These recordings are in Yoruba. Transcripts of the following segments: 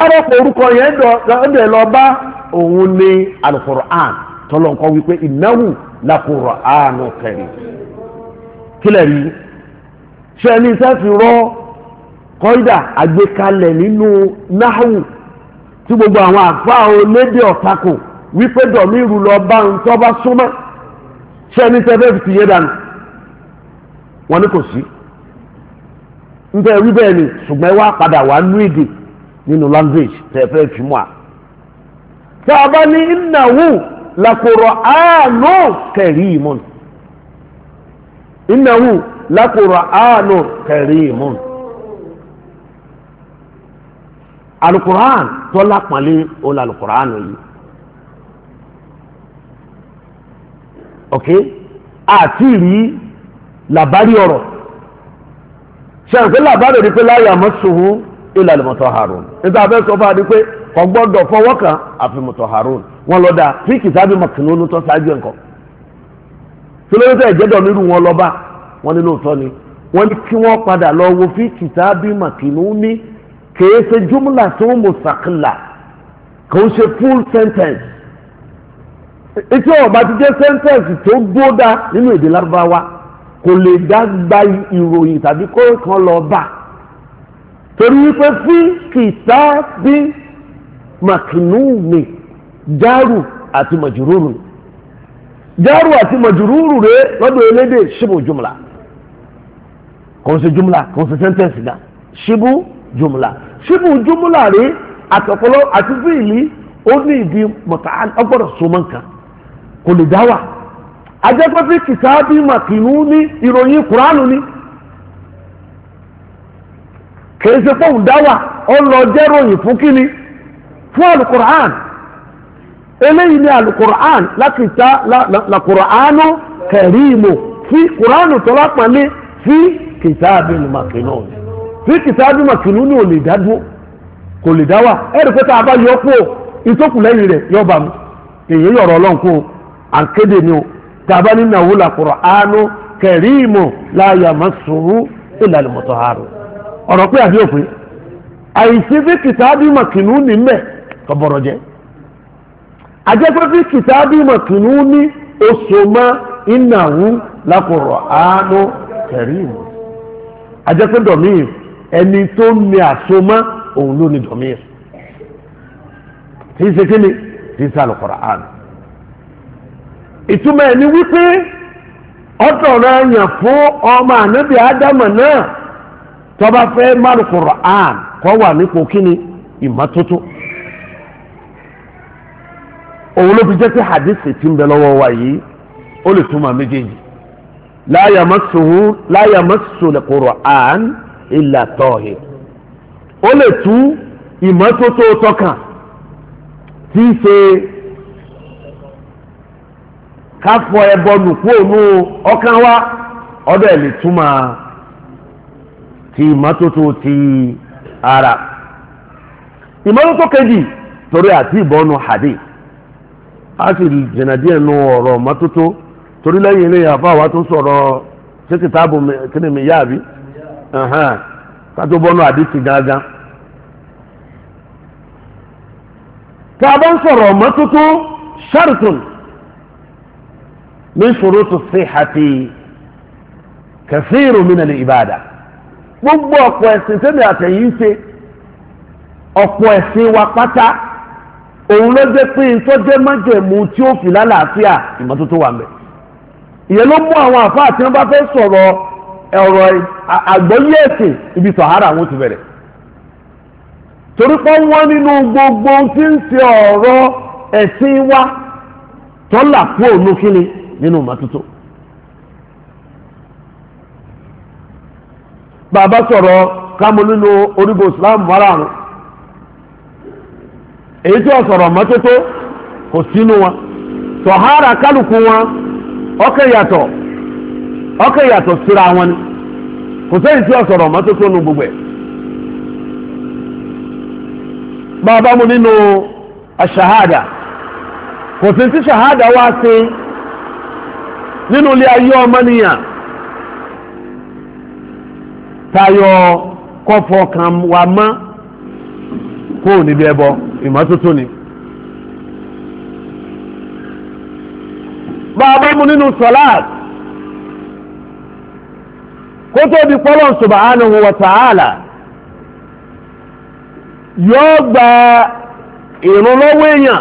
arọ́pọ̀ orúkọ yẹn dẹ̀ lọ bá òun ní alukur'an tọ́lọ́nkọ́ wípé innahu lakur'anun karim kílẹ̀ rí ṣe ní sẹ́fì rọ́ kọ́ídà àgbékalẹ̀ nínú náhù tí gbogbo àwọn àfáà olédè ọ̀tako wípé dọ̀míru lọ bá ń tọ́ bá súnmọ́ ṣe ní sẹ́fẹ́ fi ti yé dànù wọn ní kò sí ń bẹ́ẹ̀ rí bẹ́ẹ̀ ni ṣùgbọ́n ẹ wá padà wá nú èdè nínú language tẹ́fẹ́ fi mú a tí a bá ní innahu lakur'anun karimun innahu lakur'anun karimun alukur'an tó lápọ̀nlé olú alukur'an yìí ok àti rí làbárí ọ̀rọ̀ ṣe àǹkẹ́ làbárí rí pé la yamassuhu illa al-mutahharun nígbà abẹ́ sọ fún adi pé kò gbọ́dọ̀ fọwọ́ kan àfi mutahharun wọn lọ da fi kìtàbí maknun tó ṣáájú ẹ̀kọ́ tí lórí tẹ̀ jẹ́dọ̀ nírú wọn lọ bá wọn ní lóòótọ́ ni wọ́n ní kí wọ́n padà lọ wo fi kìtàbí maknun ní kìí ṣe jumla tó mustaqilla kò ń ṣe full sentence etí ọba ti jẹ́ sentence tó gbódà nínú èdè lárúbáwá kò lè dá gba ìròyìn tàbí kó kan lọ bá torí wípé fi kìtàbí maknun jaru àti majururu jaru àti majururu rẹ̀ lọ́dọ̀ elédè ṣíbù jumla kò ń ṣe jumla kò ń ṣe sentence náà ṣíbù jumla ṣíbù jumla rẹ̀ àtọ̀pọ̀lọ́ àti fíìlì ó ní ìdí mọ̀tàán ọgbọ́dọ̀ sọmọ nǹkan kò lè dá wà ajẹ́pẹ́ fi kìtàbí maknun ní ìròyìn kuránù ní kìí ṣe fóun dá wà ó lọ jẹ́ ròyìn fún kíni fún alukur'an eléyìí ni alukur'an lákìtà lakur'anu karimu fi kur'anu tó lápàlé fi kìtàbí maknun fi kìtàbí maknun ní ò lè dá dúró kò lè dá wà ẹ̀rì pé tá a bá yọ kó ìtókù lẹ́yìn rẹ̀ yọ bá mi èyí yọ̀rọ̀ ọlọ́run kó àkéde ni o tá a bá ní nàwó lakur'anu karimu la yamassuhu illa al-mutahharun ọ̀rọ̀ pé àbí òfin àìsí fi kìtàbí maknun ní mẹ́ kọ̀bọ̀rọ̀ jẹ́ ajẹ́pẹ́ fi kìtàbí maknun ní oṣù mọ́ innahu lakur'anun karim ajẹ́pẹ́ dọ̀míìr ẹni tó ní àsomọ́ òun ló ní dọ̀míìr tí í ṣe kí ni tí í ṣe al-Qur'an ìtumọ̀ ẹni wípé ọ̀tọ̀ rẹ̀ yàn fún ọmọ ànábì ádámà náà tọba fẹ́ máa Qur'an kọ́ wà nípò kíni ìmọ́tótó òun ló fi jẹ́ pé hadith tí ń bẹ lọ́wọ́ wa yìí ó lè túmọ̀ méjèèjì la yamassu al-Qur'an illa tahir ó lè tú ìmọ́tótó tọkàn tí í ṣe káfọ ẹbọ nùkú òun ọkàn wa ọdọ ẹ̀ lè túmọ̀ ti ìmọ́tótó ti ara ìmọ́tótó kejì torí àti ìbọnú hadith a sì jìnà díẹ̀ nù ọ̀rọ̀ mọ́tótó torí lẹ́yìn ilé àfáwà tó sọ̀rọ̀ sí kìtàbù kíni mi yáàbí kátó bọ́nú hadith gángan tí a bá ń sọ̀rọ̀ mọ́tótó shartun min shurutu sihhati kathiru min al-ibada gbogbo ọ̀pọ̀ ẹ̀sìn tẹ́lẹ̀ àtẹ̀yìn ṣe ọ̀pọ̀ ẹ̀sìn wa pátá òun ló jẹ́ pé ìtọ́jẹ́ májẹ̀mú tí ó fi lálàáfíà ìmọ́tótó wà mẹ́ ìyẹn ló mú àwọn àfáà tí wọ́n bá fẹ́ sọ̀rọ̀ ọ̀rọ̀ àgbọ́yé ẹ̀sìn ibi sàhárà wọn ti bẹ̀rẹ̀ torí pé wọ́n nínú gbogbo tí ń ṣe ọ̀rọ̀ ẹ̀sìn wa tọ́lá kú òun kíni nínú ìmọ́tótó bàbá sọ̀rọ̀ kámú nínú orígun Islam márààrún èyí tí wọ́n sọ̀rọ̀ mọ́tótó kò sínú wọn tọ̀hárà kálukú wọn ọkẹ́ yàtọ̀ síra wọn ni kò sẹ́yìn tí wọ́n sọ̀rọ̀ mọ́tótó nù gbogbo ẹ̀ bàbá mu nínú aṣahada kò sí tí ṣahada wá sí nínú ilé ayé ọmọnìyàn tayọ kọfọ kan wà mọ́ kúrò níbi ẹbọ ìmọ́tótó ni. bá a bá mú nínú sọláàt kó tó di pọ́lọ́ subhanahu wa ta'ala yóò gba ìrun lọ́wọ́ èèyàn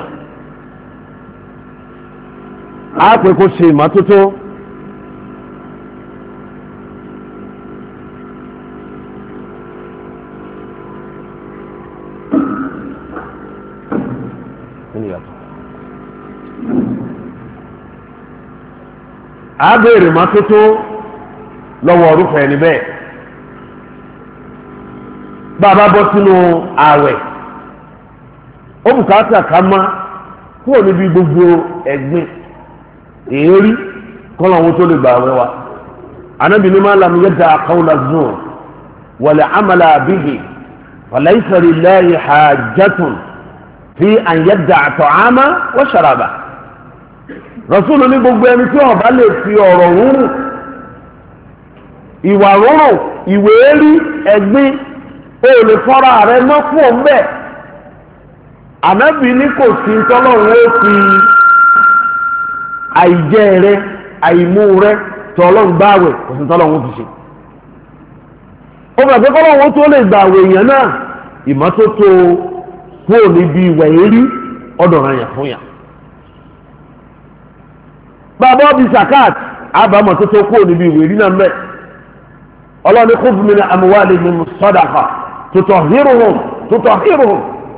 á pè kó ṣe ìmọ́tótó. a béèrè mọ́tótó lọ́wọ́ orúkọ ẹni bẹ́ẹ̀ bàbá bọ́ sínú ààwẹ̀ ó bùkátà ká má kúrò níbi gbogbo ẹ̀gbin èérí kọ́lọ̀wọ́ tó lè gbà àwẹ̀ wa Ànábì ní ma lam yada' qawla zur wal amala bihi falaysa lillahi hajjatun fi an yada'a ta'ama wa sharaba. Rasulu ní gbogbo ẹni tí ó bá lè fi ọ̀rọ̀ rúrùn ìwà rúrùn ìwé rí ẹ̀gbin ó lè fọ́ra rẹ̀ mọ́kù ọ̀mẹ́. Ànábì ní kò sí tọ́lọ́run ó fi àìjẹ rẹ àìmú rẹ tọ́lọ́run gbáwẹ̀ kò sí tọ́lọ́run ó fi ṣe. Ó bẹ̀rẹ̀ pé kọ́lọ́run tó lè gbàwẹ̀ èèyàn náà ìmọ́tótó kúrò níbi ìwà èrí ọ̀dọ̀ rẹ̀ yàn fún yàn. Bàbá bí zakat àbámọ̀ tó tó kúrò níbi ìwé rí náà mẹ́. Ọlọ́ni khudh min amwalihim sadaqa tutahhiruhum.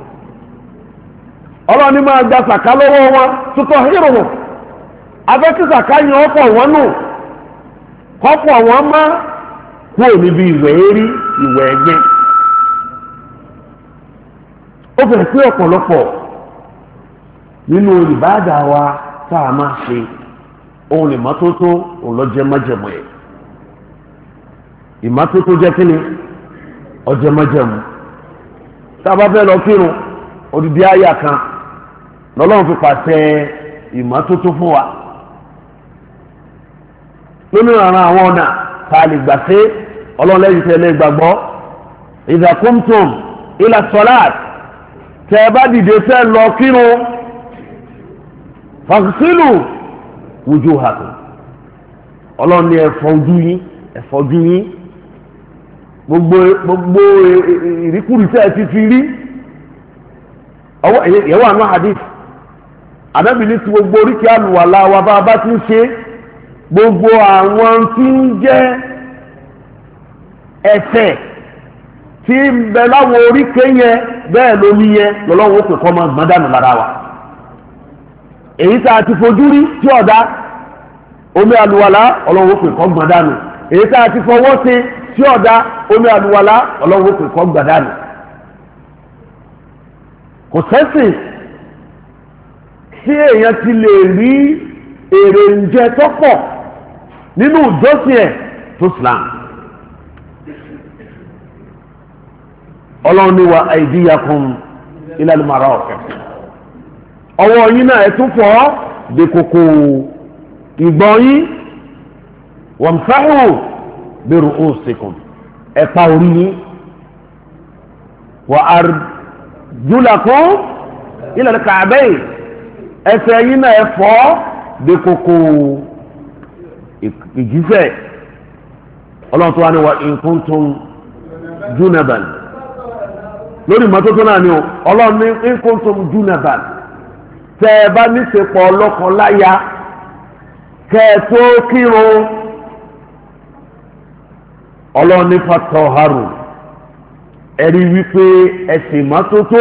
Ọlọ́ni máa gba sàká lọ́wọ́ wọn tutahhiruhum. Abẹ́kí sàká yẹn ọ̀pọ̀ wọn nù kọ́pọ̀ wọn má kúrò níbi ìwé rí ìwé ẹgbẹ́. Ó fẹ́ sí ọ̀pọ̀lọpọ̀ nínú ìbádà wa tá a máa ṣe ohun ìmọ́tótó ọlọ́jẹ́ májẹ̀mú ẹ̀. Ìmọ́tótó jẹ́ kí ni ọjẹ́ májẹ̀mú. Tá a bá fẹ́ lọ kírun odidi àyà kan lọ́lọ́run fi pàṣẹ ìmọ́tótó fún wa. Nínú àwọn ọ̀nà tá a lè gbà ṣe Ọlọ́run lẹ́yìn tẹ̀lé gbàgbọ́ idha qumtum ila salat tẹ́ ẹ bá dìde tẹ́ lọ kírun faghsilu wujuhakum. Ọlọ́run ní ẹ̀fọ́ ojú yín gbogbo ìríkùrí tẹ́ ẹ ti fi rí ọwọ́ ìyẹ̀wò àánú hadith Ànábì ní ti gbogbo oríkì àlùwàlá wa bá a bá ti ń ṣe gbogbo àwọn tí ń jẹ́ ẹ̀ṣẹ̀ tí ń bẹ láwọn oríkè yẹn bẹ́ẹ̀ ló ní yẹn lọ́lọ́run ó pè kọ́ máa gbọ́n dànù lára wa. Èyí tá a ti fojú rí tí ọ̀dá omi àlùwàlá Ọlọ́run ó pè kọ́ gbọ́n dànù. Èyí tá a ti fọwọ́ sí tí ọ̀dá omi àlùwàlá Ọlọ́run ó pè kọ́ gbọ́n dànù. Kò sẹ́sìn tí èèyàn ti lè rí èrè ń jẹ tó pọ̀ nínú ìjọsìn ẹ̀ tó Islam. Ọlọ́run ní wa aydiyakum ila al-marafiq. Ọwọ́ yín náà ẹ tún fọ̀ dé kókó ìgbọ̀n yín wamsahu bi ru'usikum ẹ pa orí yín wa arjulakum ila al-ka'bayn ẹsẹ̀ yín náà ẹ fọ̀ dé kókó ìjísẹ̀. Ọlọ́run tó wá ní wa in kuntum junaban lórí mọ́tótó náà ni Ọlọ́run ní in kuntum junaban tẹ́ ẹ bá níṣepọ̀ ọlọ́kan láya kẹ́ ẹ tó kírun Ọlọ́run ní fatọ̀harù ẹ̀rí wípé ẹ̀sìn mọ́tótó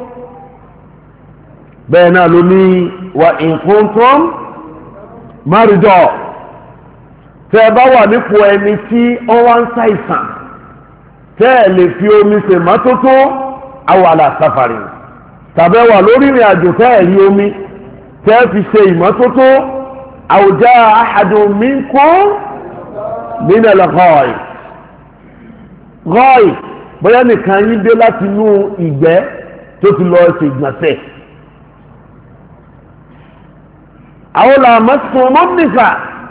bẹ́ẹ̀ náà ló ní wa in kuntum marido tẹ́ ẹ bá wà nípò ẹni tí ó wá ń ṣàìsàn tẹ́ ẹ lè fi omi ṣe mọ́tótó àwọn àlàsáfàrí tàbí wà lórí ìrìn àjò tẹ́ ẹ rí omi tẹ́ ẹ fi ṣe ìmọ́tótó àwùjá ahadun minkum min al-ghaib bóyá nìkan yín dé láti inú ìgbẹ́ tó ti lọ ṣe ìgbọ̀nsẹ̀. àwọn làmọ́sùn mọ́nìfà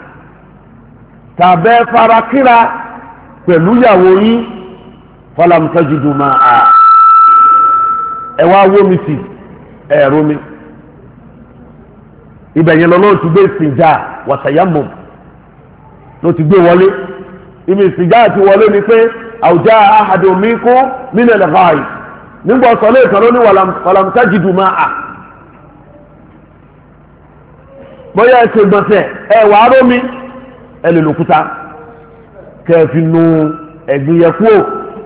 tàbẹ́ farakíra pẹ̀lú ìyàwó yín falam tajidu ma'a ẹ wá wó mi sí ẹ̀rọ mi ibẹ̀ yẹn lọ́nà ti gbé ìsìnjà wàtàyàmù ló ti gbé wọlé ibi ìsìnjà ti wọlé ni pé àwùjá ahadun minkum min al-ghayb nígbà sọlé ìtàn ló ní walam tajidu ma'a bóyá ẹ ṣe gbọ̀nsẹ̀ ẹ wà á rómi ẹ lè lòkúta kẹfì nu ẹ̀gbìn yẹ kúò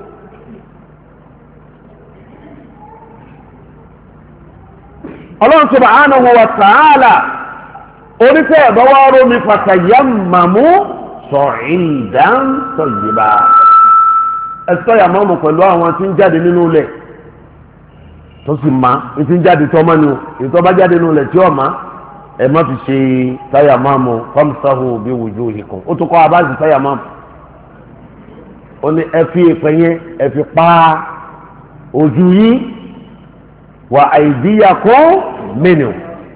Allah subhanahu wa ta'ala oníṣẹ́ ẹ̀bọ́ wá rómi fatayammamu sa'idan tayyiba ẹ̀sọ́ yàmọ́mù pẹ̀lú àwọn tí ń jáde nínú ilẹ̀ tó sì má ní tí ń jáde tọ́mọ́ ni o ìtọ́ bá jáde nínú ilẹ̀ tí ọ̀ má ẹ má fi ṣe tayammamu famsahu bi wujuhikum ó tún kọ́ abáàzì tayammamu ó ní ẹ fi ìpẹ́ yẹn ẹ fi pa ojú yín wa aydiyakum minhu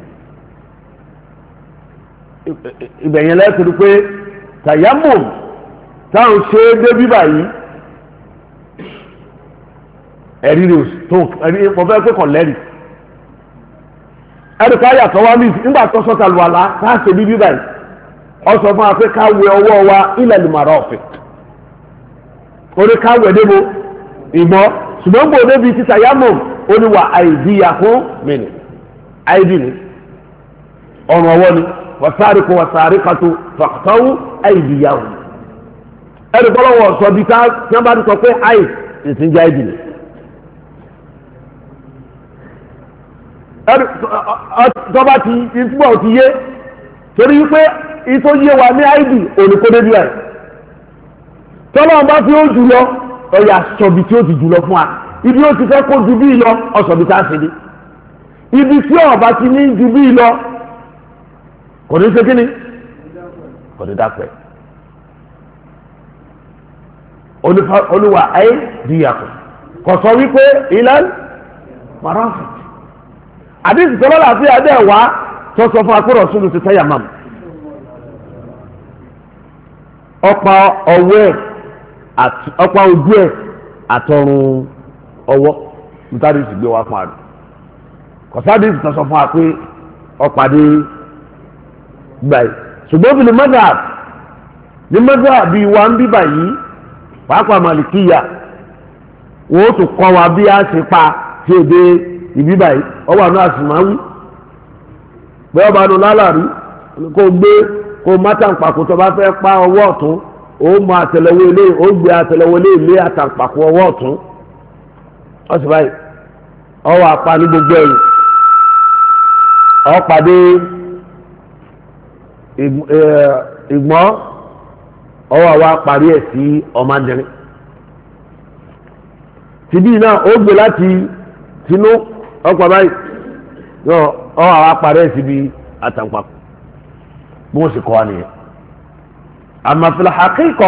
ibẹ̀ yẹn lẹ́sìn pé tayammum táwọn ṣe é débí báyìí ẹ̀rí rẹ̀ tó ẹ̀rí mo fẹ́ pé kàn lẹ́rìí ẹ̀rí ká yàtọ̀ wá mí nígbà tó sọ́ta lu àlá ká ṣe bíbí báyìí ọ sọ fún wa pé ká wẹ ọwọ́ wa ila al-marafiq orí ká wẹ̀ débo ìmọ̀ ṣùgbọ́n gbòó débi ti tayammum ó ní wa aydiyakum minhu àìdí ni ọ̀rùn ọwọ́ ni wasariqu wasariqatu faqta'u aydiyahum ẹ̀rí bọ́lọ́wọ́ sọ bí ká tí wọ́n bá ti sọ pé àì ìsìnjẹ́ àìdí ni tọ́ba ti ìtúbọ̀ ti yé torí pé ìtò yé wa ní àìdí òníkódé bí ẹ̀ tọ́lọ́wọ́n bá fi ó jù lọ ọ̀yà sọ̀bì tí ó ti jù lọ fún wa ibi ó ti fẹ́ kó ju bí lọ ọ̀sọ̀bì tá a ṣe dé ibi tí ọba ti ní ju bí lọ kò ní ṣe kíni kò ní dápẹ́ olúwa ayé díyàkọ̀ kò sọ wípé ilẹ̀ marafi àdìsí tọ́lá láti adé wá tó sọ fún akérò sínú ti tẹ́yà mam ọ̀pá ọwọ́ ẹ̀ ọ̀pá ojú ẹ̀ àtọrun ọwọ́ nítorí sì gbé wá fún àdùn kọ̀sádé ti sọ fún wa pé ọ̀pàdé gbàyè ṣùgbọ́n bí ní mọ́gà bíi wa ń bíbà yìí pàápàá màlìkíyà wọ́n ó tún kọ́ wa bí a ṣe pa ṣe èdè ìbíbà yìí ọwọ́ àná àṣìmáwí bẹ́ẹ̀ ọba nu lálàrí kó gbé kó mátàǹpàkò tó bá fẹ́ pa ọwọ́ ọ̀tún ó mọ àtẹ́lẹwọ́ ilé ó gbé àtẹ́lẹwọ́ ilé àtàǹpàkò ọwọ́ ọ̀tún ọ̀sẹ̀ báyìí ọwọ́ apá ní gbogbo ẹ̀yìn ọ̀pàdé ìgbọ́n ọwọ́ àwa parí ẹ̀ sí ọmọdérin tìbí náà ó gbé láti tinú ọ̀pọ̀ báyìí ọwọ́ àwa parí ẹ̀ síbi àtàǹpàkò bí wọ́n sì kọ́ wa nìyẹn àmọ́ fil haqiqa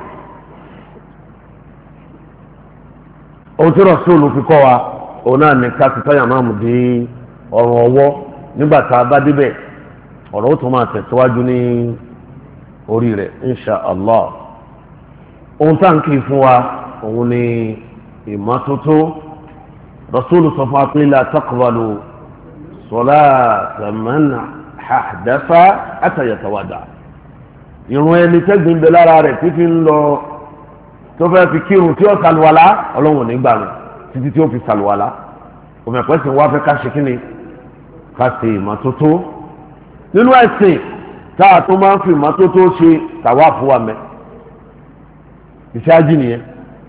ohun tí Rasulu fi kọ́ wa òun náà ní ká ti tọ́yà máa mú dé ọ̀rọ̀ ọwọ́ nígbà tá a bá débẹ̀ ọ̀rọ̀ ó tún máa tẹ̀síwájú ní orí rẹ̀ insha allah ohun tá à ń kì í fún wa òun ni ìmọ́tótó Rasulu sọ fún wa pé la taqbalu salata man ahdatha hatta yatawadda ìrun ẹni tẹ́gbìn bẹ lára rẹ̀ títí ń lọ tó fẹ́ fi kírun tí ó sàlùwàlá ọlọ́run nígbà rẹ̀ títí tí ó fi sàlùwàlá òmò ẹ̀pẹ́ sì wá fẹ́ ká ṣe kíni ká ṣe ìmọ́tótó nínú ẹ̀sìn tá a tó máa ń fi ìmọ́tótó ṣe tàwáàfù wa mẹ́ ìṣáájú nìyẹn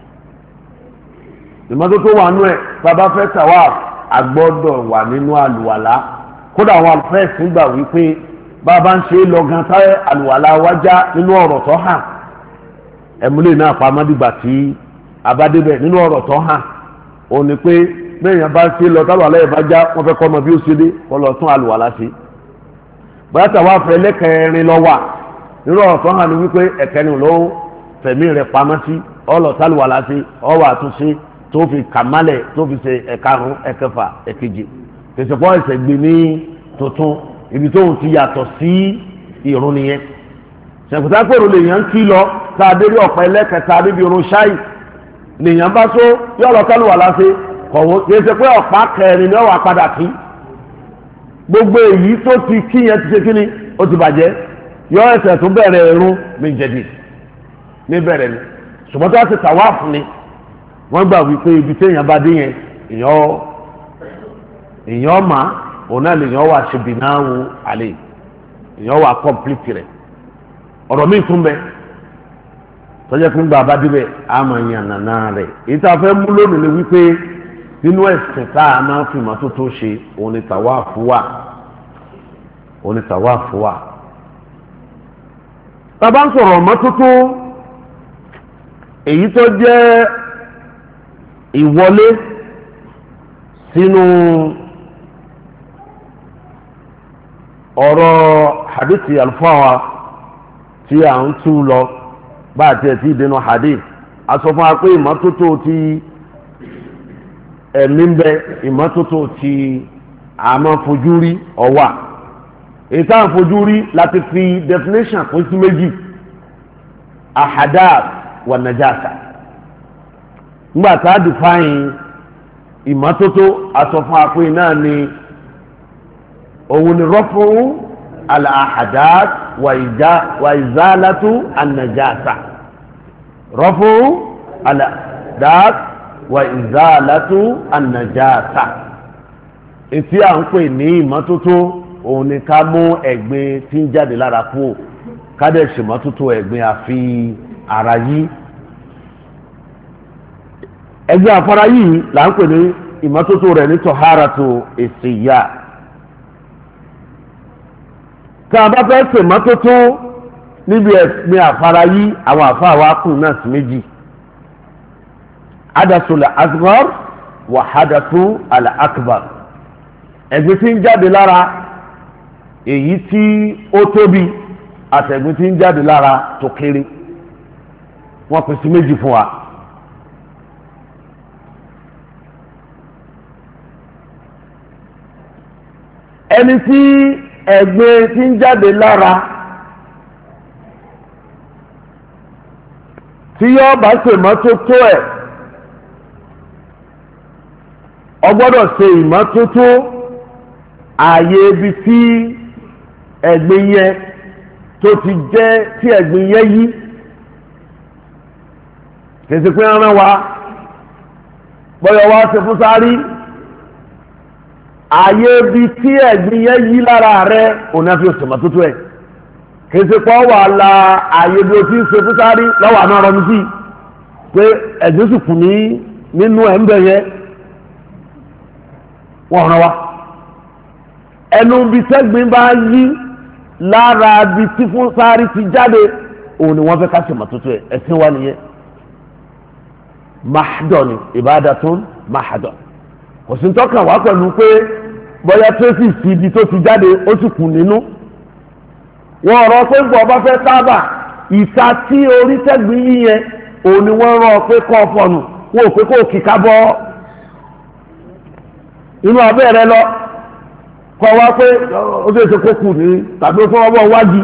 ìmọ́tótó wà nú ẹ̀ bàbá fẹ́ tàwáàfù àgbọ́dọ̀ wà nínú àlùwàlá kódà àwọn àlùfẹ́ẹ̀sì gbà wípé bàbá ń ṣe lọ́gán táyé àlùwàlá wájá nínú ọ̀rọ̀ tó hàn ẹ̀múlẹ̀ náà pamọ́ dìgbà tí abádébẹ̀ nínú ọ̀rọ̀ tó hàn ó ní pé bẹ́ẹ̀yàn bá ṣe lọ tábà lẹ́yìn bá já wọ́n fẹ́ kọ́ ọmọ bí ó ṣe dé kọ́ lọ tún àlùwàlá ṣe bóyá tàwa fẹ́ lẹ́kẹ̀ẹ́rin lọ wà nínú ọ̀rọ̀ tó hàn ní wípé ẹ̀kẹ́ni ló fẹ̀mí rẹ̀ pamọ́ sí ọlọ tálùwàlá ṣe ọwọ́ àtúnṣe tó fi kàmálẹ̀ tó fi ṣe ẹ̀karùn ẹ̀kẹfà ẹ̀keje tẹ̀sẹ̀pọ̀ ẹ̀sẹ̀ gbé ní tuntun ibi tó ń ti yàtọ̀ sí ìrun nìyẹn ṣèkùtà pèrò lèèyàn ń kí lọ tá a dérí ọ̀pẹ lẹ́kẹ̀ta níbi irun ṣáì lèèyàn bá tó yọ lọ kálùwà láṣẹ kọ̀wọ́ kìí ṣe pé ọ̀pá kẹrin ni ó wà padà kí gbogbo èyí tó ti kí yẹn ti ṣe kí ni ó ti bàjẹ́ yọ ẹsẹ̀ tó bẹ̀rẹ̀ ẹ̀rún méjèèjì ní bẹ̀rẹ̀ ni ṣùgbọ́n tó wá ti tàwáàfù ni wọ́n gbà wípé ibi téèyàn bá dé yẹn èèyàn mà òun náà lèèyàn wà ṣe bìnnáwó àlè èèyàn wà kọ́ńpìlìtì rẹ̀ ọ̀rọ̀ míì tún bẹ tọ́jà fún bàbá débẹ̀ àmọ́ ìyànnà rẹ̀ èyí tá a fẹ́ mú lónìí ni wípé nínú ẹ̀sìn tá a máa fi ìmọ́tótó ṣe òun ni tàwáàfù wà tàbá ń sọ̀rọ̀ ìmọ́tótó èyí tó jẹ́ ìwọlé sínú ọ̀rọ̀ hadithi alfawa tí a ń tú lọ bá àti ẹ̀ tí ìdènà hadith a sọ fún wa pé ìmọ́tótó ti ẹ̀mí ń bẹ ìmọ́tótó ti àmọ́ fojú rí ọwà èyí tá à ń fojú rí láti fi definition kún sí méjì ahadath wa najasa nígbà tá a define ìmọ́tótó a sọ fún wa pé náà ni òun ni rọ́fù al-ahadath wa izalatu an-najasa rọ́fù al-ahadath wa izalatu an-najasa etí à ń pè ní ìmọ́tótó òun ni ká mú ẹ̀gbin tí ń jáde lára kúrò ká dẹ̀ ṣèmọ́tótó ẹ̀gbin àfi ara yí ẹ̀gbin àfara yìí là ń pè ní ìmọ́tótó rẹ̀ ní tọ̀háratu ìsìyà tá a bá fẹ́ ṣèmọ́tótó níbi ẹ̀gbin àfara yí àwọn àfáà wa kù náà sí méjì hadasul asghar wa hadasul akbar ẹ̀gbin tí ń jáde lára èyí tí ó tóbi àtẹ̀gbin tí ń jáde lára tó kéré wọ́n pín sí méjì fún wa. ẹni tí ẹ̀gbin tí ń jáde lára tí yóò bá ṣe ìmọ́tótó ẹ̀ ó gbọ́dọ̀ ṣe ìmọ́tótó ààyè ibi tí ẹ̀gbin yẹn tó ti jẹ́ tí ẹ̀gbin yẹn yí kìí pé rán wa bọ́yọ̀ wá ṣe fún sáré ààyè ibi tí ẹ̀gbin yẹn yí lára rẹ̀ òun náà fi ṣe ìmọ́tótó ẹ̀ kìí pọ́ wà la ààyè ibi tí ń ṣe fún sáré lọ́wọ́ àná rọmi sí pé ẹ̀gbin sì kù nínú ẹ̀ ń bẹ̀ yẹn wọ́n rán wa ẹnu bí tẹ́gbin bá yí lára bí tí fún sáré ti jáde òun ni wọ́n fẹ́ ká ṣe ìmọ́tótó ẹ̀ ẹ̀sìn wa nìyẹn mahadọ̀ ni ìbádàtún mahadọ̀ kò sí tọ́kàn wá pẹ̀lú pé bóyá tracy sí ibi tó ti jáde ó sì kù nínú wọ́n rọ pé gbọ́ ọba fẹ́ sábà ìta tí orí tẹ́gbin yí yẹn òun ni wọ́n rọ pé kọ́ fọnù wọ́n ò pé kó kíká bọ́ inú abẹ́ rẹ lọ kọ́ wá pé ó ṣe é ṣe kó kù ní tàbí fún ọwọ́ wájú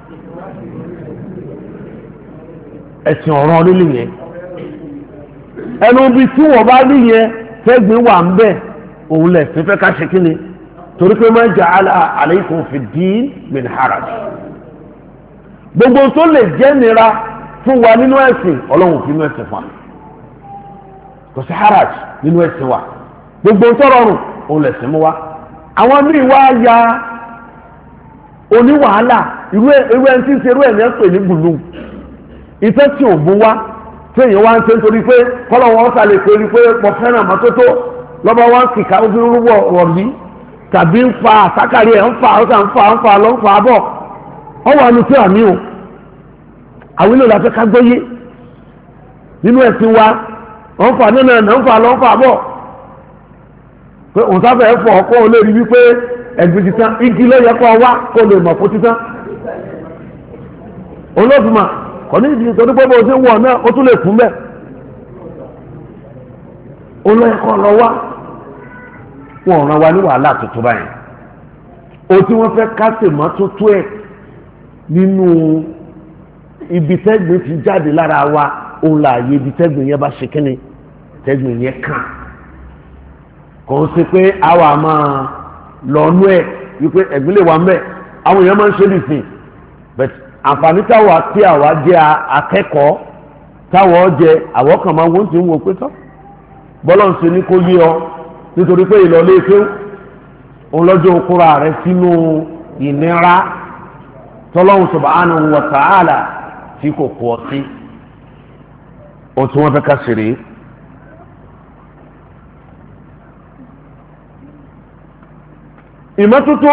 ẹ̀sìn ọ̀ràn lílì yẹn ẹnu bíi tí wọ́n bá rí yẹn tẹ́gbin wà ń bẹ̀ òun lẹ̀ fífẹ́ ká ṣe kíni torí pé ma ja'ala alaykum fi ddin min haraj gbogbo tó lè jẹ́ nira fún wa nínú ẹ̀sìn ọlọ́run fi inú ẹ̀sìn fún wa kò sí haraj nínú ẹ̀sìn wa gbogbo tó rọrùn òun lẹ̀sìn mú wa àwọn míì wá ya oníwàhálà irú ẹni tí ń ṣe irú ẹ̀ ní ẹ̀ pè ní gbùlù ìfẹ́ tí ò bú wá tí èèyàn wá ń ṣe nítorí pé kọ́lọ̀ wọn sàlẹ̀ pé rí pé mo fẹ́ràn mọ́tótó lọ́ba wá ń kìka ó fi rúwọ́ rọ̀bí tàbí ń fa àsákàrí ẹ̀ ń fa lọ́ ń fa bọ̀ ọ wà ní tí àmì o àwọn ilé ìlàfẹ́ ká gbóyé nínú ẹ̀sìn wa ń fa nínú ẹ̀ ń fa lọ́ ń fa bọ̀ pé òun sáfẹ́ ẹ̀ fọ̀ kó o lè rí wípé ẹ̀gbìn ti tán igi ló yẹ kó o wá kó o lè mọ̀ kó ti tán olóòfin kọ́ní ìdíje tó dúpọ́ bó o ti ń wọ̀ náà ó tún lè fún bẹ́ẹ̀ olóyèkọ́ lọ wá wọn ràn wá ní wàhálà tuntun báyìí o tí wọ́n fẹ́ kásẹ̀ mọ́tótó ẹ̀ nínú ibi tẹ́gbìn ti jáde lára wa òun là yé ibi tẹ́gbìn yẹn bá ṣe kíni tẹ́gbìn yẹn kàn kò ń ṣe pé àwa máa lọ́nú ẹ̀ wípé ẹ̀gbin lè wà ń bẹ̀ àwọn èèyàn máa ń ṣe nìsín but àǹfààní táwa tí àwa jẹ́ akẹ́kọ̀ọ́ táwọn jẹ àwọn kan máa wọ́n ti ń wo pé tán bọ́lá ń ṣe ní kó yé ọ nítorí pé ìlọlé kéwù òun lọ́jọ́ okúra rẹ̀ sínú ìnira tọ́lọ́hun subhanahu wa ta'ala tí kò kú ọ sí o tí wọ́n fẹ́ ká ṣeré. ìmọ́tótó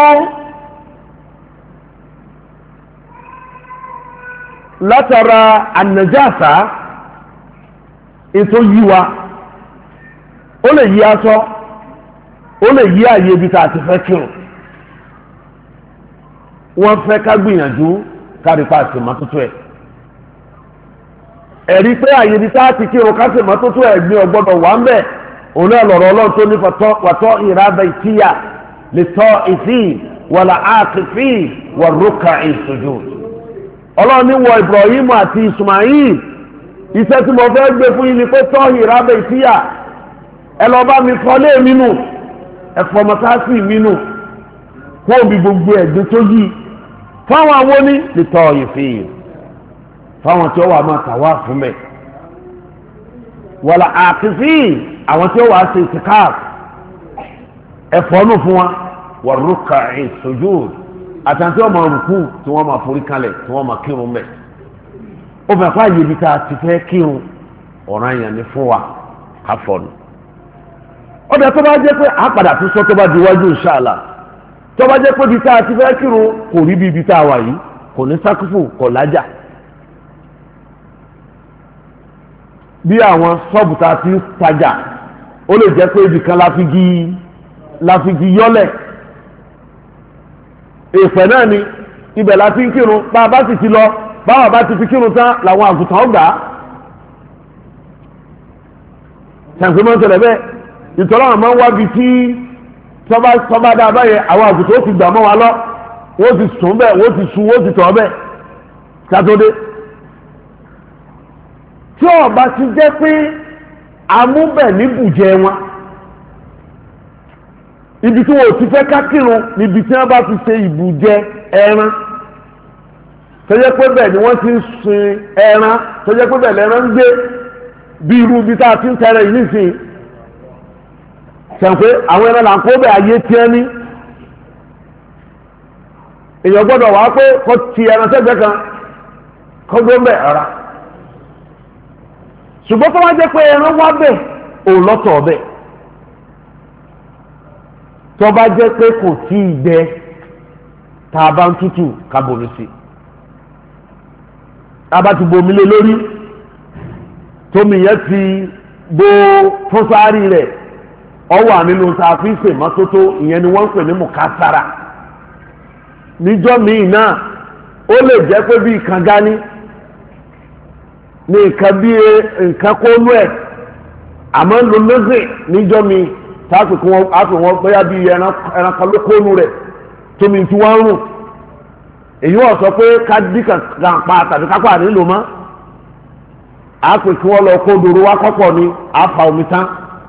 látara ànàjáàsá ètò yíwa ó lè yí aṣọ ó lè yí àyè ibi tá a ti fẹ́ kírun wọ́n fẹ́ ká gbìyànjú kárípa àti ìmọ́tótó ẹ̀ ẹ̀rí pé àyè ibi tá a ti kírun ká sì ìmọ́tótó ẹ̀ gbin ọgbọ́dọ̀ wà ń bẹ̀ òun náà lọ̀rọ̀ ọlọ́run tó ní wàtọ́ ìrábẹ̀ ìtìyà lè tọ́ ìfì wàlà àkìfì wà rúkà ìsùjù ọlọ́run ní wọ Ibrahim àti Ismail iṣẹ́ tí mo fẹ́ gbé fún yín ni pé tọ́ ìrábẹ̀ ìtìyà ẹ lọ bá mi fọ lé mi nù ẹ fọ mọ́sáàsì mi nù kó o bí gbogbo ẹ̀gbin tó yí fáwọn àwọn ní lè tọ́ ìfì fáwọn tí ó wà máa tàwa fún mẹ́ wàlà àkìfì àwọn tí ó wà ṣe ìtìkáàf ẹ̀fọ́nù fún wa wà rúkà ìsujud àtàntí wọ́n máa rùkú tí wọ́n máa forí kalẹ̀ tí wọ́n máa kírun mẹ́ ó fẹ́ fà yé ibi tá a ti fẹ́ kírun ọ̀ràn yẹn ni fún wa ká fọ́nù ọ̀dà tó bá jẹ́ pé àpàdà tó sọ tó bá di wájú ìṣàlà tó bá jẹ́ pé ibi tá a ti fẹ́ kírun kò rí bí ibi tá a wà yìí kò ní sákúfù kò lájà bí àwọn ṣọ́ọ̀bù tá a ti ń tajà ó lè jẹ́ pé ibì kan láfigi yọ́lẹ̀ èèfẹ̀ náà ni ibẹ̀ la ti ń kírun bá a bá sì ti lọ báwa bá ti fi kírun tán làwọn àgùntàn ọgbà ṣàǹpé máa ń tẹ̀lé bẹ́ẹ̀ ìtọ́lá àwọn máa ń wábi tí tọ́ba dá báyẹn àwọn àgùntàn ó ti gbà mọ́ wa lọ wọ́n ti sùn bẹ́ẹ̀ wọ́n ti sun wọ́n ti tọ̀ bẹ́ẹ̀ kátó-dé tí ọba ti jẹ́ pé amúbẹ̀ níbùjẹ wọn ibi tí wọn ò ti fẹ́ ká kírun níbi tí wọ́n bá ti ṣe ìbùjẹ ẹran tọ́jẹ́ pé bẹ́ẹ̀ ni wọ́n ti ń sin ẹran tọ́jẹ́ pé bẹ́ẹ̀ lẹ́ran ń gbé bí irú ibi tá a ti ń tẹ̀rẹ̀ yìí nísìnyí sànpé àwọn ẹran là ń kó bẹ́ẹ̀ ayé tiẹ́ ní èèyàn gbọ́dọ̀ wá pé kó ti ẹran sẹ́gbẹ́ kan kó gbé bẹ́ẹ̀ ara ṣùgbọ́n tó wá jẹ́ pé ẹran wá bẹ̀ òun lọ́tọ̀ ọbẹ̀ tó bá jẹ́ pé kò tí ì gbẹ tá a bá ń tútù ká bomi sí tá a bá ti bomi lé lórí tómi yẹn ti gbó fúnsáárì rẹ̀ ọwọ́ nínú tá a fi ṣe mọ́tótó ìyẹn ni wọ́n ń pè ní mùkására níjọ́ míì náà ó lè jẹ́ pé bí kànga ní nǹkan bí nǹkan kónú ẹ̀ àmọ́ ń lo lóṣè níjọ́ míì táàpì kí wọ́n bóyá bí ẹran kan ló kónú rẹ̀ tómi tí wọ́n ń rùn èyí wọ́n sọ pé kádì kan pa tàbí kápá nílò mọ́ àpè kí wọ́n lọ kó dòrò wá kọ́pọ̀ ní àfà omi tán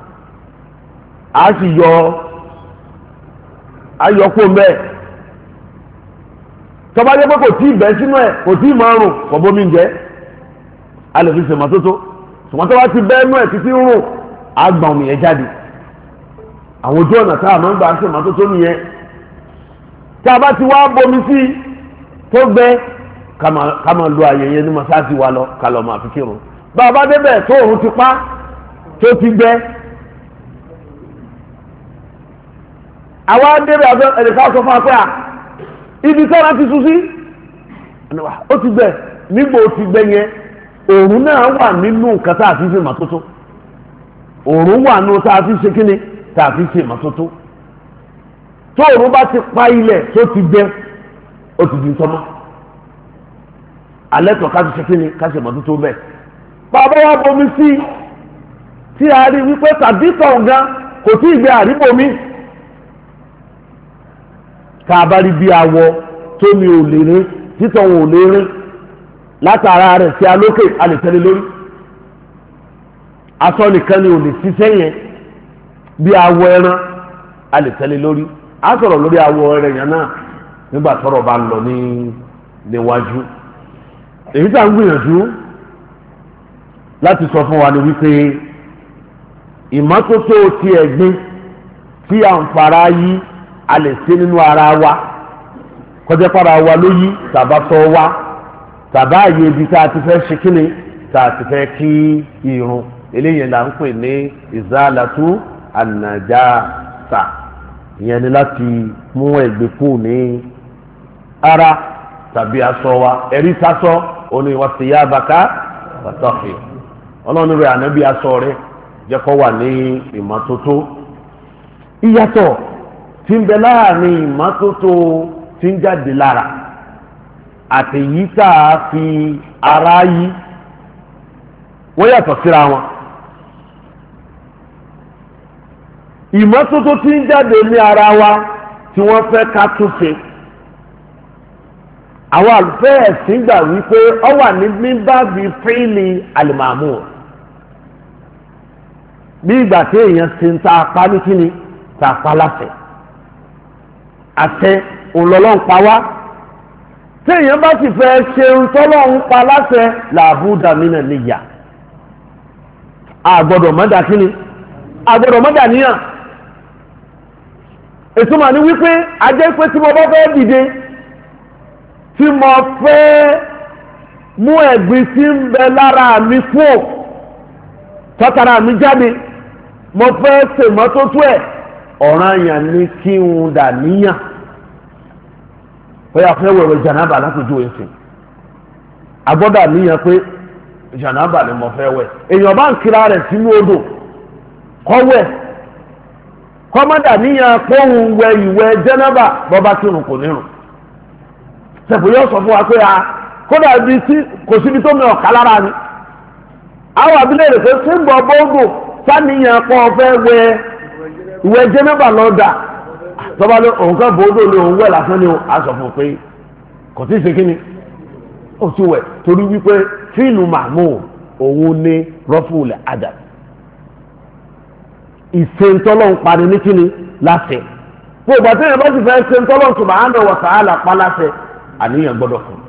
a sì ayọ̀kó mbẹ́ tọ́ba jẹ́ pé kò tí ì bẹ́ sínú ẹ̀ kò tí ì máa rùn kò bómi jẹ́ a lè fi ṣèmọ́tótó ṣùgbọ́n tọ́ba ti bẹ́ nú ẹ̀ títí rùn á gbà omi yẹn jáde àwọn ojú ọ̀nà tá a máa ń gbà ṣèmọ́tótó nìyẹn tá a bá ti wá bomi sí tó gbẹ ká máa lo àyè yẹn ní mọ́sáàsì wa lọ ká lọ́ọ́ máa fi kírun bá a bá débẹ̀ tó òun ti pa tó ti gbẹ. àwa débẹ̀ abẹ́ ẹ̀dẹ̀ká sọ fún apẹ́ à ibi tẹ́ra ti sùn sí ó ti gbẹ nígbà ó ti gbẹ yẹn òòrùn náà wà nínú nǹkan tá a fi ṣe mọ́tótó òòrùn wà nínú tá a fi ṣe kíni tá a fi ṣe mọ́tótó tó òòrùn bá ti pa ilẹ̀ tó ti gbẹ ó ti di tọ́mọ́ alẹ́ tó ká ti ṣe kíni ká ṣe mọ́tótó bẹ́ẹ̀ bàbá wa bomi sí tí a rí wípé tàbí tọ̀ǹgá kò tí ì gbé àríbomi tá a bá rí bí awọ tómi ò lè rí títọ̀ wọn ò lè rí látara rẹ̀ tí a lókè a lè tẹ́lẹ̀ lórí aṣọ nìkan ni ò lè ṣiṣẹ́ yẹn bí awọ ẹran a lè tẹ́lẹ̀ lórí a sọ̀rọ̀ lórí awọ ẹran yẹn náà nígbà tọ́rọ̀ bá ń lọ níwájú èyí tá ń gbìyànjú láti sọ fún wa ni wípé ìmọ́tótó ti ẹ̀gbin tí à ń fara yí a lè ṣe nínú ara wa kọjá para wa ló yí tàbá sọ wa tàbá àyè ibi tá a ti fẹ́ ṣe kíni tá a ti fẹ́ kí irun eléyìí là ń pè ní ìzálàtú ànàjàsà ìyẹn ni láti mú ẹ̀gbin kù ní ara tàbí aṣọ wa ẹ̀rí sásọ òní wọ́n ti yá bàká pàtàkì ọlọ́run rẹ̀ ànábì aṣọ rẹ̀ jẹ́ kó wà ní ìmọ́tótó ìyàtọ̀ tí ń bẹ láàrin ìmọ́tótó tí ń jáde lára àtẹ̀yí tá a fi ara yí wọ́n yàtọ̀ síra wọn ìmọ́tótó tí ń jáde ní ara wa tí wọ́n fẹ́ ká túnṣe àwọn àlùfẹ́ ẹ̀sìn gbà wípé ọ wà ní mímbàbí fíìlì àlìmàmù bí ìgbà tí èèyàn ti ń ta apá ní kíni ta apá láṣẹ àṣẹ òǹlọ́lọ́ ń pa wá tí èèyàn bá sì fẹ́ ṣe ń tọ́lọ́ ń pa láṣẹ làbúdà mínà níyà àgbọ̀dọ̀ mọ́dà kíni àgbọ̀dọ̀ mọ́dà níyà ètò mà ní wípé ajẹ́ pé tí mo bá fẹ́ dìde tí mo fẹ́ mú ẹ̀gbin tí ń bẹ lára mi fún tọ́tara mi jáde mo fẹ́ ṣèmọ́tótó ẹ̀ ọ̀ranyàn ni kí n dà níyàn bóyá fẹ́ wẹ̀wẹ̀ jànábà látòjú ẹ̀sìn agbọ́dọ̀ níyàn pé jànábà ni mo fẹ́ wẹ̀ èèyàn bá ń kira rẹ̀ sínú odò kọ́wẹ̀ kọ́mọ́dà níyàn pé òun wẹ ìwẹ̀ jànábà bọ́bá kírun kò nírun sẹ̀fù yóò sọ fún wa pé a kódà ibi tí kò síbi tó mi ọ̀ká lára ni àwọn abilé rẹ̀ pé ṣé ń bọ̀ bọ́ọ̀dù sáníyàn pọ̀ fẹ́ wẹ ìwẹ̀ jẹ́nẹ́bà lọ́dà tọ́ba ló òun kan bọ́ọ̀dù lé òun wẹ̀ lásán ni a sọ fún un pé kò tí ì ṣe kíni ó ti wẹ̀ torí wípé fíìlù màmú òun ní rọ́fùlẹ̀ àdà ìṣèǹtọ́lọ́ ń parí ní kíni láṣẹ fún ìgbà tí èèyàn bá ti fẹ́ ṣèǹtọ́lọ́ subhanahu wa ta'ala pa láṣẹ àníyàn gbọ́dọ̀ fún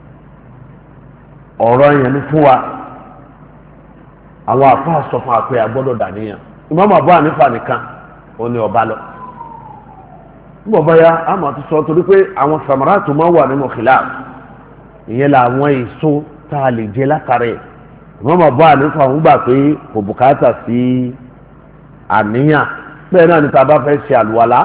ọ̀rọ̀ yẹn ni fún wa àwọn àfáà sọ fún àpẹ àgbọ́dọ̀ dàníyàn Imam Abu Hanifa nìkan ó ní ọba lọ nígbà báyà àmọ́ ti sọ torí pé àwọn samaratu máa wà nínú khilaf ìyẹn làwọn èso tá a lè jẹ látàrí Imam Abu Hanifa ń gbà pé kò bùkátà sí àníyàn bẹ́ẹ̀ náà ni tá a bá fẹ́ ṣe àlùwàlá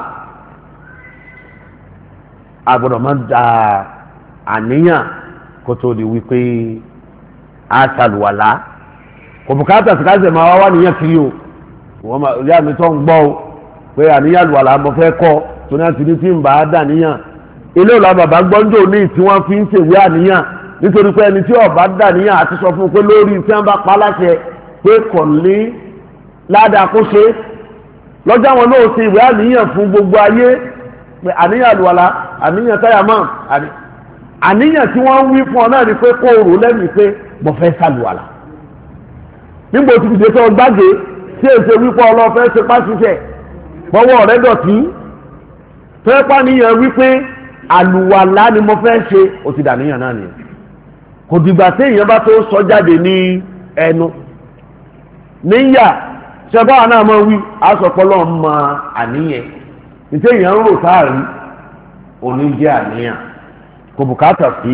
àgbọ́dọ̀ máa da àníyàn kó tó di wípé a ṣàlùwàlá kò bùkátà sí káṣẹ̀ máa wá níyàn kiri o wọ́n máa ìyá mi tó ń gbọ́ o pé àníyàn àlùwàlá mo fẹ́ kọ́ tó ní àti ní tí ń bá a dà níyàn ilé ìlú bàbá gbọ́njọ́ ní tí wọ́n fi ń ṣèwé àníyàn nítorí pé ẹni tí ọba dà níyàn àti sọ fún un pé lórí tí wọ́n bá pa láṣẹ pé kò ní ládàá kó ṣe lọ́jọ́ àwọn náà ṣe ìwé àníyàn fún gbogbo ayé pé àníyàn àlùwàlá àníyàn táyàmọ́ àníyàn tí wọ́n ń wí fún ọ náà ni pé kó o rò lẹ́mìí pé mo fẹ́ ṣàlùwàlá nígbà tí kìdé sọ gbàgé tí èsè wípé ọlọ́fẹ́ ṣe pàṣíṣẹ́ bọ́wọ́ rẹ dọ̀tí fẹ́ pàníyàn wípé àlùwàlá ni mo fẹ́ ṣe ó ti dàníyàn náà nìyẹn kò dìgbà tí èèyàn bá tó sọ jáde ní ẹnu níyà ṣẹbáwá náà máa wí aṣọpọlọ mọ àníyàn níṣẹ́ èèyàn ń rò sáàrí òní jẹ́ àníyàn kò bùkátà sí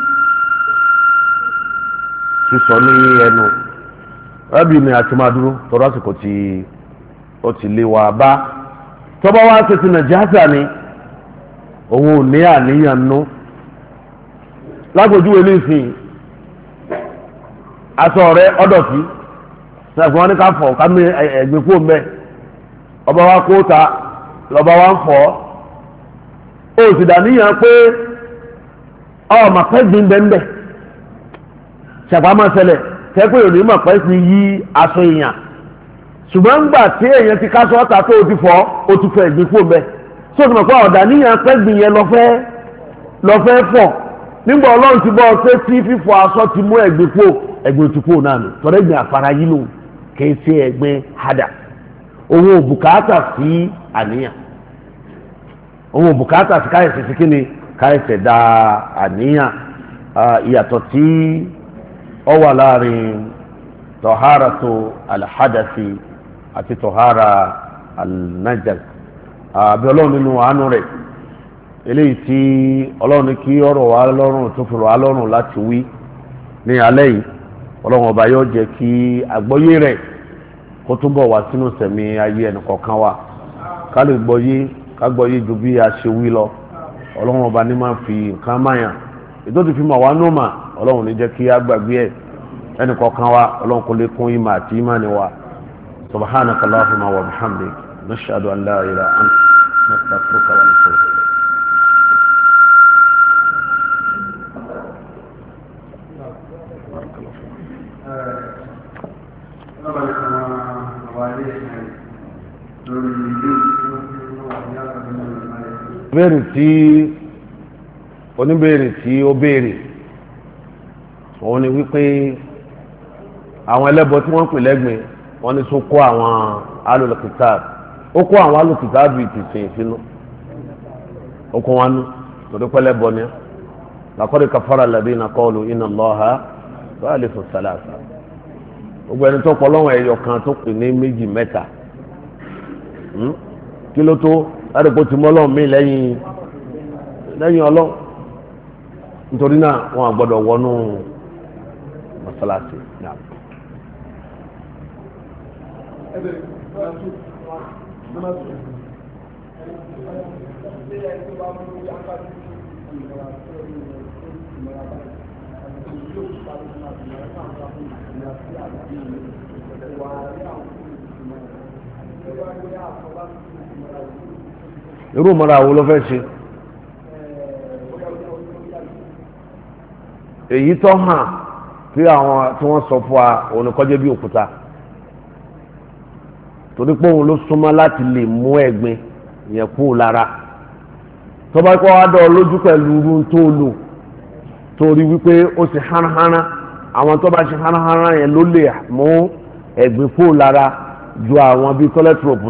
sísọ ní ẹnu rábì mi àti máa dúró tọrọ àsìkò tí ó ti lé wa bá tọ́ba wá ṣe ti nàìjíríà ni òun ò ní àníyàn nú lágbójúwe nísìnyí aṣọ rẹ ọdọ̀tí sẹ́fún wọn ní ká fọ̀ ká mi ẹ̀gbẹ́ kó mbẹ́ ọba wa kó ta lọ́ba wa ń fọ̀ ó sì dàníyàn pé ọmọ pẹ́gbìn bẹ́ẹ̀ ṣàpamọ́ ṣẹlẹ̀ tẹ́pẹ́ òní mọ̀ pẹ́ sí yí aṣọ èèyàn ṣùgbọ́n ńgbà tí èèyàn ti káṣọ ọ̀tà tó o ti fọ̀ o ti fọ̀ ẹ̀gbìn kó mbẹ́ tó o ti mọ̀ pé ọ̀dàníyàn pẹ́gbìn yẹn lọ fẹ́ fọ̀ nígbà ọlọ́run ti bọ́ ọ pé tí fífọ̀ aṣọ ti mú ẹ̀gbìn kó ẹ̀gbìn òtún kó náà nù tọ́lẹ́gbìn àfara yìí lòun kìí ṣe ẹ̀gbin hada òun ò bùkátà sí àníyàn, òun ò bùkátà sí káyẹ̀sẹ̀ sí kíni káyẹ̀sẹ̀ dá àníyàn. Ìyàtọ̀ tí ó wà láàrin tọ̀háratu alhadasi àti tọ̀hárà alnajas àbí ọlọ́run nínú àánú rẹ̀ eléyìí tí ọlọ́run ní kí ọ̀rọ̀ wa lọ́rùn tó fi rọ̀ wá lọ́rùn láti wí ní alẹ́ yìí, ọlọ́run ọba yóò jẹ́ kí àgbọ́yé rẹ̀ kó túnbọ̀ wá sínú sẹ̀mí ayé ẹnìkọ̀ọ̀kan wa ká lè gbọ́yé ju bí a ṣe wí lọ. ọlọ́run ọba ní máa fi nǹkan máyà ètò ti fi mọ̀ wá nù mà, ọlọ́run ní jẹ́ kí á gbàgbé ẹ̀ ẹnìkọ̀ọ̀kan wa, ọlọ́run kò lè kún ìmọ̀ àti ìmọ̀ ni wa. subhanaka allahumma wa bihamdik nashhadu an la ilaha illa anta nastaghfiruka wa natubu ilayk. béèrè tí oníbéèrè tí ó béèrè òun ni wípé àwọn ẹlẹ́bọ tí wọ́n pè lẹ́gbìn wọ́n ní tó kó àwọn alùkìtàb, ó kó àwọn alùkìtàb bíi ti sìn sínú, ó kó wọn nú torí pé ẹlẹ́bọ ni laqad kafara alladhina qalu inna Allaha thalithu thalatha. gbogbo ẹni tó pọ̀ lọ́wọ́ ẹ̀yọ kan tó pè ní méjì mẹ́ta kí ló tó láti kó ti mọ́ lọ́wọ́ mi lẹ́yìn ọlọ́wọ́, nítorí náà wọn àgbọ́dọ̀ wọnú mọ́sálásí náà. irú mọ́ra wo ló fẹ́ ṣe? èyí tó hàn tí àwọn tí wọ́n sọ fún wa òun kọ́ jẹ́ bí òkúta, torí pé òun ló súnmọ́ láti lè mú ẹ̀gbin yẹn kú lára. tó bá kọ́ wá dọ̀ lójú pẹ̀lú irú tó lò torí wípé ó sì hánáháná, àwọn tó bá ṣe hánáháná yẹn ló lè mú ẹ̀gbin kú lára ju àwọn bíi toilet rope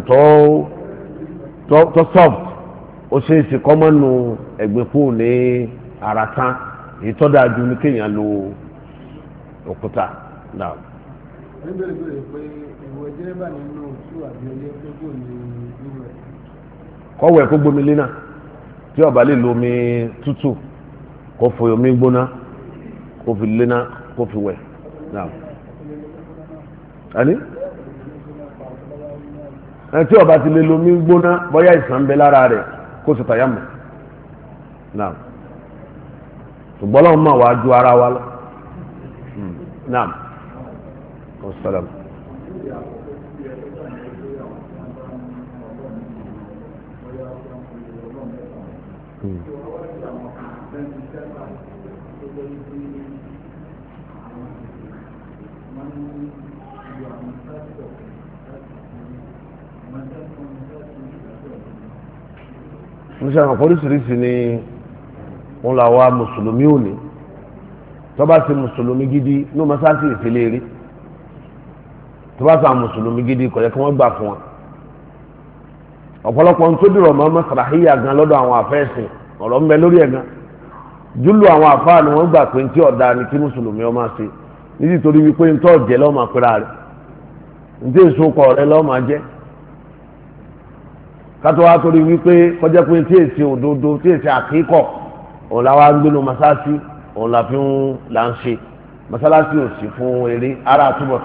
tó soft, ó ṣe é ṣe kọ́mọ́nù ẹ̀gbin kú ní ara tán. èyí tó dáa ju ní kéèyàn lo òkúta náà. oníbèrè bèrè pé ìwọ jẹ́rẹ́bà nínú òtún àbí ilé gbogbo ní irú ẹ̀. kọ́wọ́ kó gbomi lé náà tí ó bá lè lo omi tútù kó fi omi gbóná kó fi lé náà kó fi wẹ̀ náà. tí ó bá ti lè lo omi gbóná bóyá ìsàn bẹ lára rẹ̀ kó sì tàyàmù náà. ṣùgbọ́n lọ́wọ́ máa wá ju ara wa lọ. naam ọ̀sálàm. mo ṣe àwọn oríṣiríṣi ní wọn là wá mùsùlùmí òní tó bá ṣe mùsùlùmí gidi ní mọ́sáàsì ìfẹ́lẹ́ rí, tó bá ṣe àwọn mùsùlùmí gidi kò yẹ kí wọ́n gbà fún wọn. ọ̀pọ̀lọpọ̀ tó dìrọ̀ mọ́ mọ́sàráhíyà gan lọ́dọ̀ àwọn àfẹ́sìn ọ̀rọ̀ ń bẹ lórí ẹ̀ gan. júlù àwọn àfáà ni wọ́n gbà pé ntí ọ̀dà ni kí mùsùlùmí ó máa ṣe nítorí wípé ntọ́ ọ̀jẹ́ lọ́ọ́ máa pera rẹ̀, ntí èso kọ̀ rẹ̀ lọ́ọ́ máa jẹ́. kátó wá torí wípé kọjá pé ntí èsì òdodo tí èsì àkíkọ̀ òun la wá gbénu masalasi òun la fi ń là ń ṣe masalasi ò sí fún eré ara àtúbọ̀